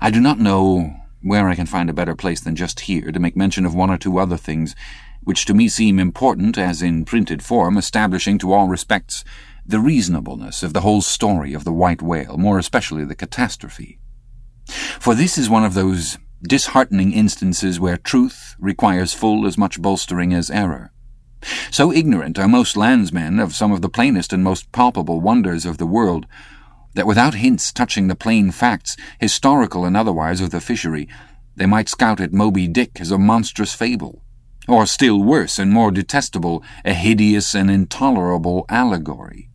I do not know where I can find a better place than just here to make mention of one or two other things which to me seem important as in printed form, establishing to all respects the reasonableness of the whole story of the white whale, more especially the catastrophe. For this is one of those disheartening instances where truth requires full as much bolstering as error. So ignorant are most landsmen of some of the plainest and most palpable wonders of the world, that without hints touching the plain facts, historical and otherwise, of the fishery, they might scout at Moby Dick as a monstrous fable, or still worse and more detestable, a hideous and intolerable allegory.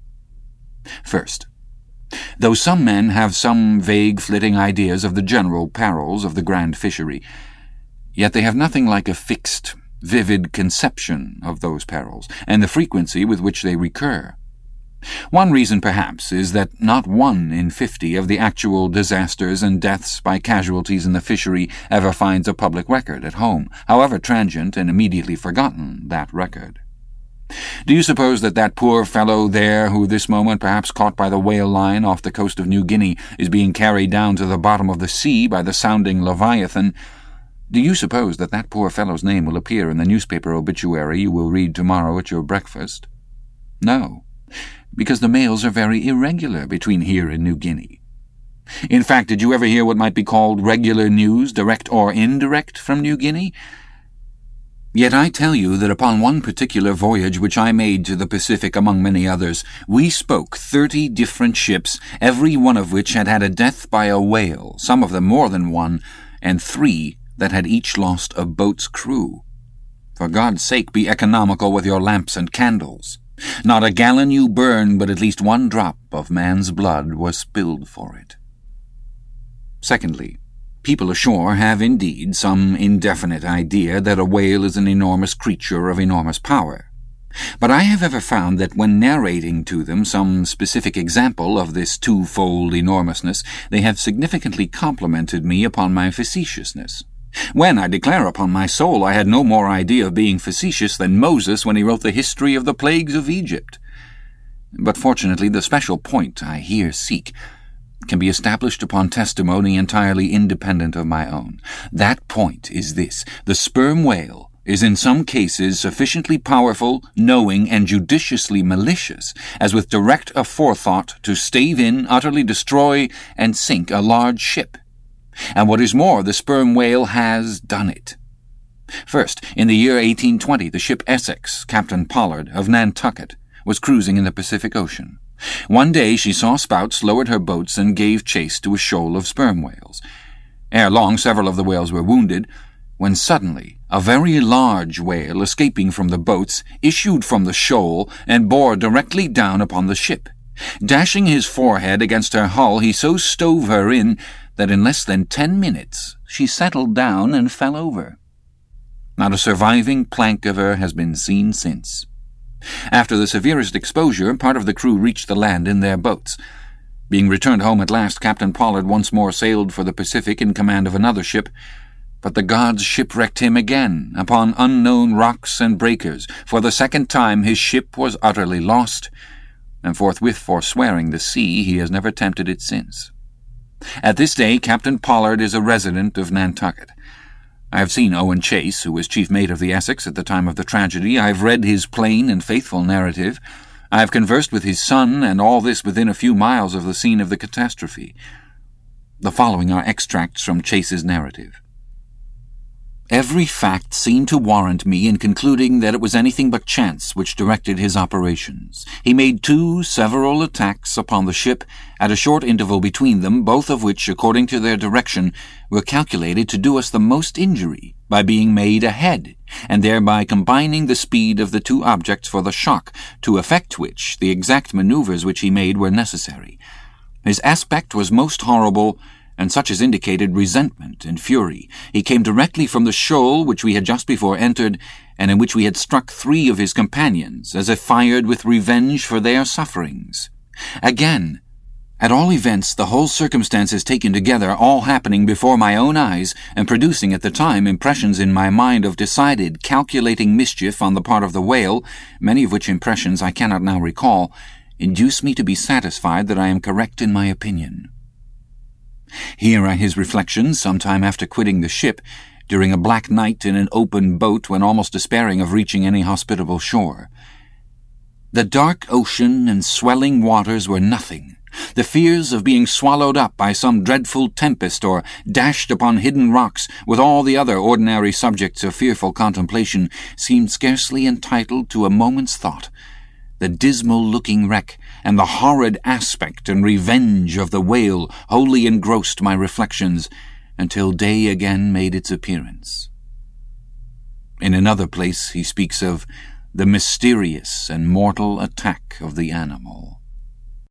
First, though some men have some vague flitting ideas of the general perils of the grand fishery, yet they have nothing like a fixed, vivid conception of those perils, and the frequency with which they recur. One reason, perhaps, is that not 1 in 50 of the actual disasters and deaths by casualties in the fishery ever finds a public record at home, however transient and immediately forgotten that record. Do you suppose that poor fellow there, who this moment, perhaps caught by the whale line off the coast of New Guinea, is being carried down to the bottom of the sea by the sounding Leviathan, do you suppose that poor fellow's name will appear in the newspaper obituary you will read tomorrow at your breakfast? No, because the mails are very irregular between here and New Guinea. In fact, did you ever hear what might be called regular news, direct or indirect, from New Guinea? Yet I tell you that upon one particular voyage which I made to the Pacific among many others, we spoke 30 different ships, every one of which had had a death by a whale, some of them more than one, and 3 that had each lost a boat's crew. For God's sake, be economical with your lamps and candles. Not a gallon you burn, but at least 1 drop of man's blood was spilled for it. Secondly, people ashore have indeed some indefinite idea that a whale is an enormous creature of enormous power. But I have ever found that when narrating to them some specific example of this twofold enormousness, they have significantly complimented me upon my facetiousness. When, I declare upon my soul, I had no more idea of being facetious than Moses when he wrote the history of the plagues of Egypt. But fortunately the special point I here seek can be established upon testimony entirely independent of my own. That point is this: the sperm whale is in some cases sufficiently powerful, knowing, and judiciously malicious, as with direct aforethought to stave in, utterly destroy, and sink a large ship. And what is more, the sperm whale has done it. First, in the year 1820, the ship Essex, Captain Pollard, of Nantucket, was cruising in the Pacific Ocean. One day she saw spouts, lowered her boats, and gave chase to a shoal of sperm whales. Ere long, several of the whales were wounded, when suddenly a very large whale, escaping from the boats, issued from the shoal and bore directly down upon the ship. Dashing his forehead against her hull, he so stove her in that in less than 10 minutes she settled down and fell over. Not a surviving plank of her has been seen since. After the severest exposure, part of the crew reached the land in their boats. Being returned home at last, Captain Pollard once more sailed for the Pacific in command of another ship, but the gods shipwrecked him again upon unknown rocks and breakers. For the second time his ship was utterly lost, and forthwith forswearing the sea, he has never tempted it since. At this day Captain Pollard is a resident of Nantucket. I have seen Owen Chase, who was chief mate of the Essex at the time of the tragedy. I have read his plain and faithful narrative. I have conversed with his son, and all this within a few miles of the scene of the catastrophe. The following are extracts from Chase's narrative. Every fact seemed to warrant me in concluding that it was anything but chance which directed his operations. He made 2 several attacks upon the ship at a short interval between them, both of which, according to their direction, were calculated to do us the most injury by being made ahead, and thereby combining the speed of the 2 objects for the shock, to effect which the exact maneuvers which he made were necessary. His aspect was most horrible, and such as indicated resentment and fury. He came directly from the shoal which we had just before entered, and in which we had struck 3 of his companions, as if fired with revenge for their sufferings. Again, at all events, the whole circumstances taken together, all happening before my own eyes, and producing at the time impressions in my mind of decided, calculating mischief on the part of the whale, many of which impressions I cannot now recall, induce me to be satisfied that I am correct in my opinion. Here are his reflections some time after quitting the ship, during a black night in an open boat when almost despairing of reaching any hospitable shore. The dark ocean and swelling waters were nothing. The fears of being swallowed up by some dreadful tempest or dashed upon hidden rocks with all the other ordinary subjects of fearful contemplation seemed scarcely entitled to a moment's thought. The dismal-looking wreck and the horrid aspect and revenge of the whale wholly engrossed my reflections until day again made its appearance. In another place he speaks of the mysterious and mortal attack of the animal.